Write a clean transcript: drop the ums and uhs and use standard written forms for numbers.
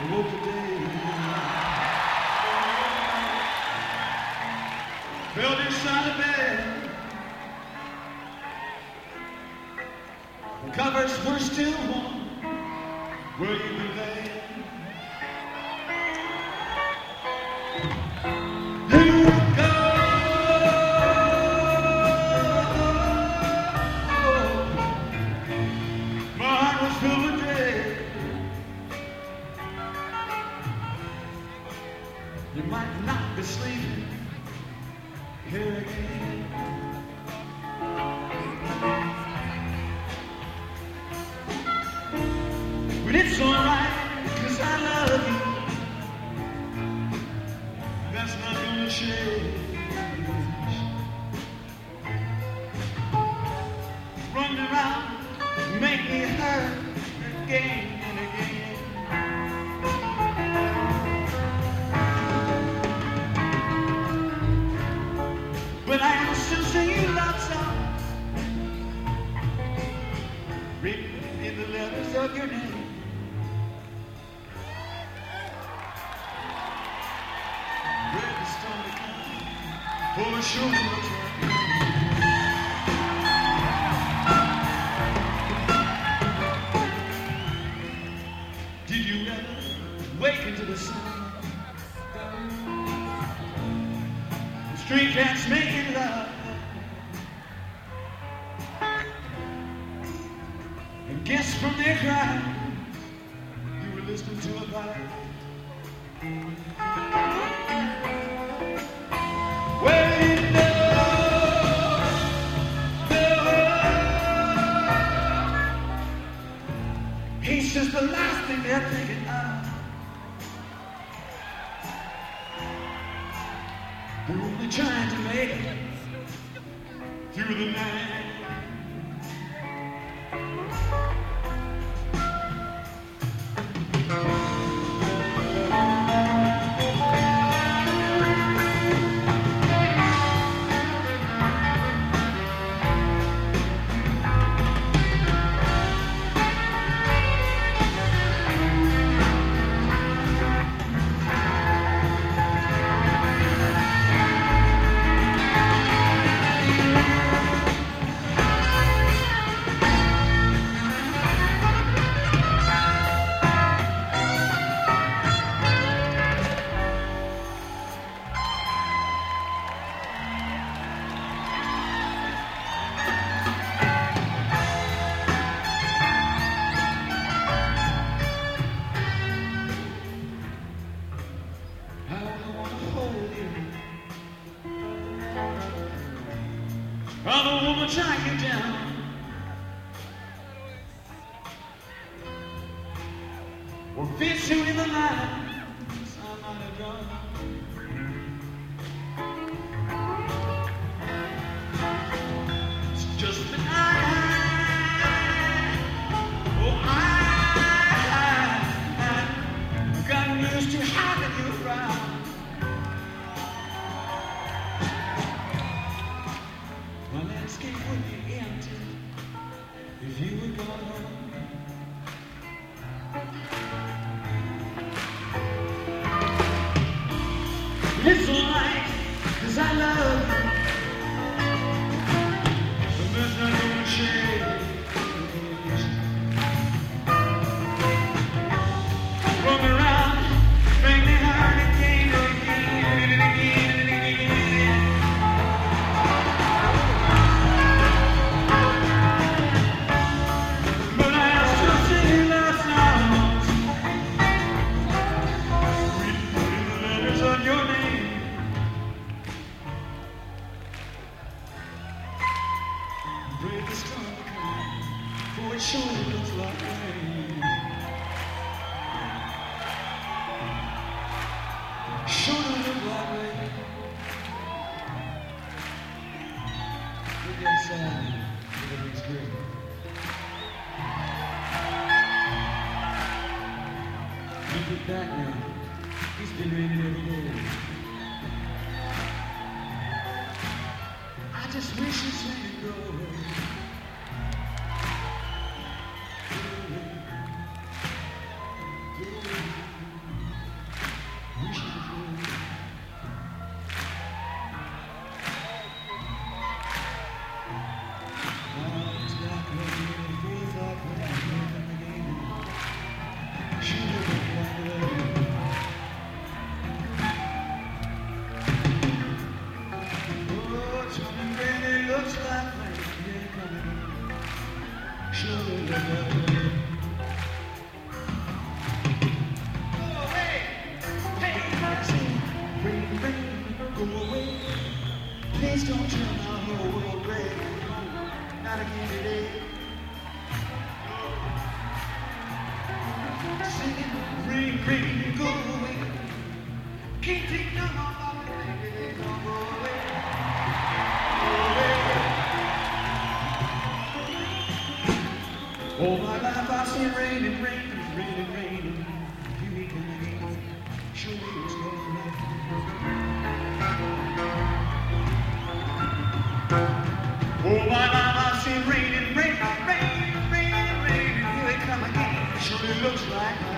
woke today, felt inside the bed. The covers were still warm where you been laying. You might not be sleeping here again. But it's alright, 'cause I love you. That's not gonna change. Run around, make me hurt again and again. But I am still singing love songs, written in the letters of your name. Where the storm to come, for sure looks like you. Did you ever wake into the sun? Street cats making love, and guess from their cries you were listening to a vibe. Well, you know, he's just the last thing they're thinking of. We're only trying to make it through the night. Other woman tie you down. Or fit you in the line. I might have done. It's just that I've gotten used to having you around. My landscape would be empty if you were gone. It's alright, 'cause I love you. But there's not gonna change. Roll me around, make me hurt again and again and again and again. But I am still singing love songs, written in the letters of your name. Pray the storm to come, for it surely looks like rain. Surely look like rain. Look outside, everything's great. Look it back now, it's been raining every day. I just wish it's let it go. surely love. Oh, hey, hey, I say, rain, rain, go away. Please don't turn our whole world gray. Not again today. Singing, rain, rain, go away. Can't take no more of the rain, don't go away. Go away. All my life I've seen rain and rain and rain and rain. Here we come again. Surely it's gonna rain. All my life I've seen rain and rain, rain, rain, rain. And here we come again. Surely looks like